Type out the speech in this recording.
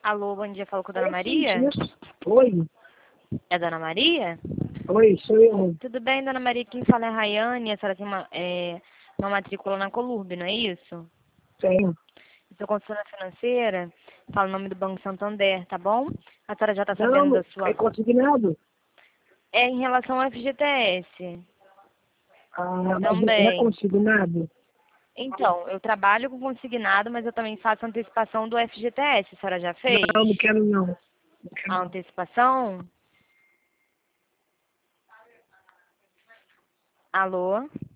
Alô, bom dia, falo com a Dona É, Maria? Oi, É a Dona Maria? oi, sou eu. Tudo bem, Dona Maria? Quem fala é a Rayane, a senhora tem uma matrícula na Colurb, não é isso? Tenho. Sou consultora financeira, falo o nome do Banco Santander, tá bom? A senhora já está sabendo Não, da é sua... consignado. É em relação ao FGTS Ah, mas não é também. consignado. Então, eu trabalho com consignado, mas eu também faço antecipação do FGTS. A senhora já fez? Não, não quero não. Não quero A não. antecipação? Alô?